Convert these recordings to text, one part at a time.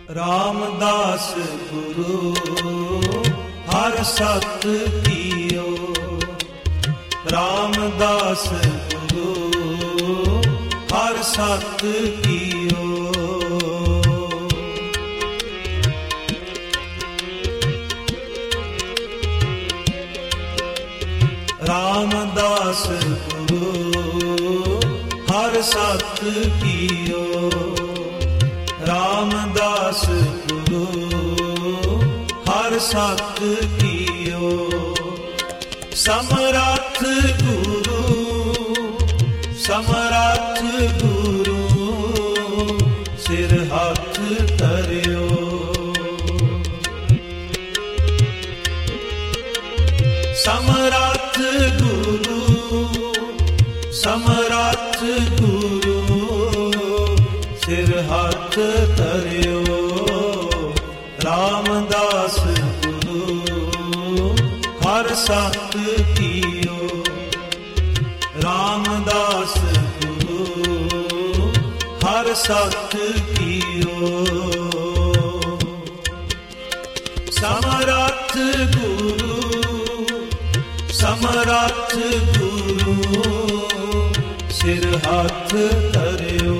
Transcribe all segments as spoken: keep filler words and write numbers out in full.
ਰਾਮਦਾਸ ਗੁਰੂ ਹਰ ਸਤ ਕੀਓ, ਰਾਮਦਾਸ ਗੁਰੂ ਹਰ ਸਤ ਕੀਓ। ਰਾਮਦਾਸ ਗੁਰੂ ਹਰ ਸਤ ਕੀਓ, ਰਾਮਦਾਸ ਗੁਰੂ ਹਰ ਸਤ ਕੀਓ। ਸਮਰੱਥ ਗੁਰੂ ਸਮਰੱਥ ਗੁਰੂ ਸਿਰ ਹੱਥ ਧਰਿਓ, ਸਮਰੱਥ ਗੁਰੂ ਸਮਰੱਥ ਗੁਰੂ ਸਿਰ ਹੱਥ ਧਰਿਓ। ਰਾਮਦਾਸ ਗੁਰੂ ਹਰ ਸਤ ਕੀਓ, ਰਾਮਦਾਸ ਗੁਰੂ ਹਰ ਸਤ ਕੀਓ। ਸਮਰੱਥ ਗੁਰੂ ਸਮਰੱਥ ਗੁਰੂ ਸਿਰ ਹੱਥ ਧਰਿਓ,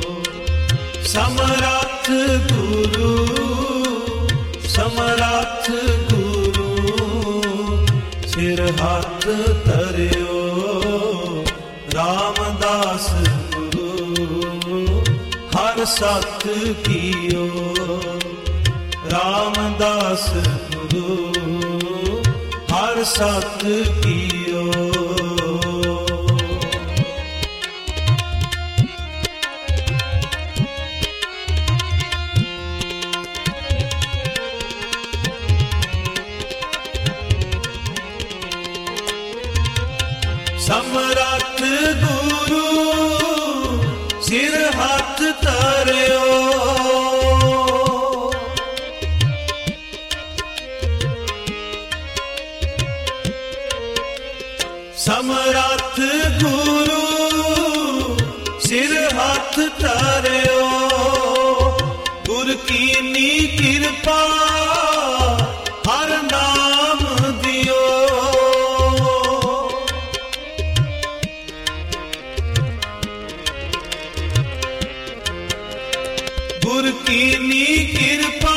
ਸਮਰੱਥ ਗੁਰੂ ਸਮਰੱਥ ਗੁਰੂ ਸਿਰ ਹੱਥ ਧਰਿਓ। ਰਾਮਦਾਸ ਗੁਰੂ ਹਰ ਸਤ ਕੀਓ, ਰਾਮਦਾਸ ਗੁਰੂ ਹਰ ਸਤ ਕੀਓ। ਸਮਰੱਥ ਗੁਰੂ ਸਿਰ ਹੱਥ ਧਰਿਓ, ਸਮਰੱਥ ਗੁਰੂ ਸਿਰ ਹੱਥ ਧਰਿਓ। ਗੁਰ ਕੀਨੀ ਕਿਰਪਾ ਹਰ ਨਾਮ ਦਿਓ, ਗੁਰ ਕੀਨੀ ਕਿਰਪਾ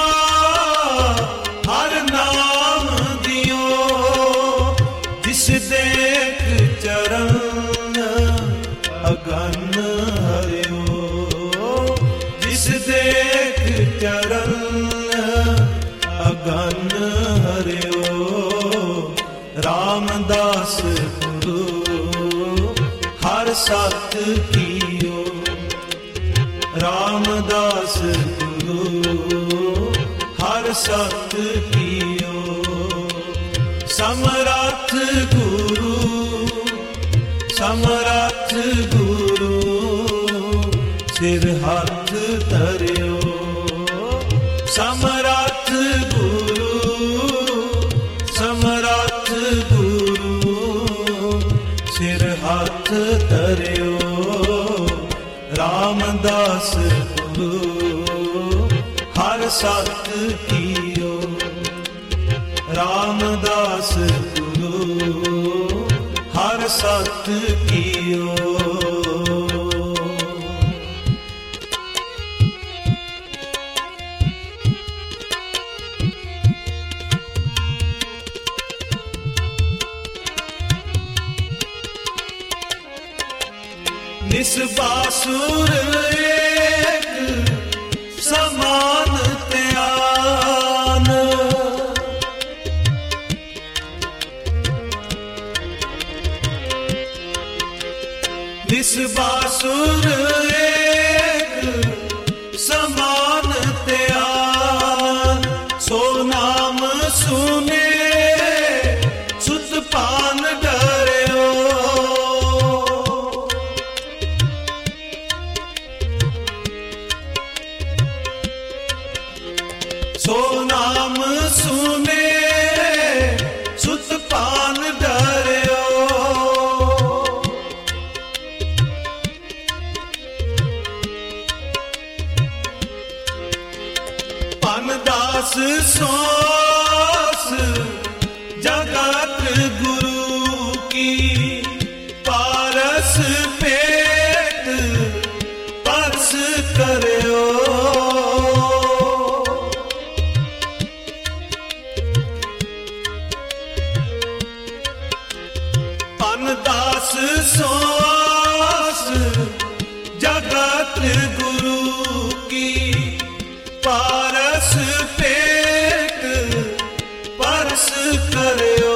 ਹਰ ਨਾਮ ਦਿਓ। ਜਿਸ ਦੇਖ ਚਰਨ ਅਗਨ ਹਰਿਓ, ਜਿਸ ਦੇਖ ਚਰਨ ਅਗਨ ਹਰਿਓ। ਰਾਮਦਾਸ ਗੁਰੂ ਹਰ ਸਤ ਕੀਓ, ਰਾਮਦਾਸ ਗੁਰੂ ਹਰ ਸਤ ਕੀਓ। ਸਮਰੱਥ ਗੁਰੂ ਸਮਰੱਥ ਗੁਰੂ ਸਿਰ ਹੱਥ ਧਰਿਓ, ਸਮਰੱਥ ਗੁਰੂ ਸਮਰੱਥ ਗੁਰੂ ਸਿਰ ਹੱਥ ਧਰਿਓ। ਰਾਮਦਾਸ ਗੁਰੂ ਹਰ ਸਤ ਕੀਓ, ਰਾਮਦਾਸ ਗੁਰੂ ਹਰ ਸਤ ਕੀਓ। ਨਿਸਬਾਸੁਰ ਏਕ ਸਮਾਨ ਧਿਆਨ, ਨਿਸਬਾਸੁਰ ਏਕ ਸਮਾਨ ਧਿਆਨ। ਸੋ ਨਾਮ ਸੁਨੇ ਸੁਤ ਪਾਨ ਡਰਿਓ, ਸੋ ਨਾਮ ਸੁਨੇ ਸੁਤ ਪਾਨ ਡਰਿਓ। दास सोस जगत गुरु की पारस पेट परस करो। दास सोस जगत गुरु की पारस पेट परस करो।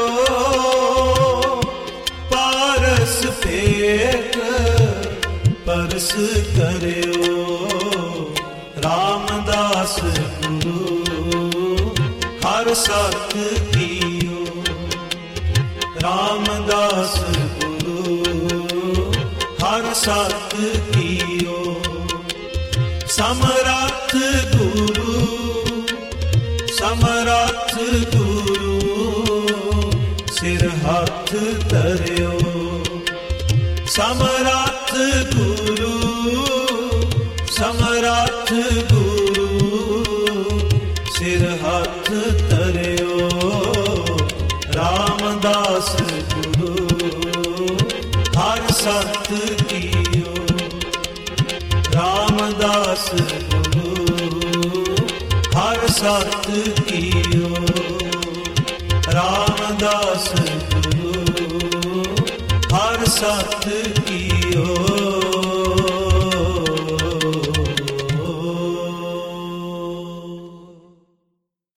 पारस पेट परस करो। रामदास गुरु हर सत कियो। रामदास गुरु हर सत कियो। समरथ गुरु समरथ गुरु सिर हाथ धरियो। समरथ गुरु समरथ गुरु सिर हाथ धरियो। रामदास गुरु हर सत कियो। रामदास गुरु हर सत कियो। रामदास गुरु हर सत कियो।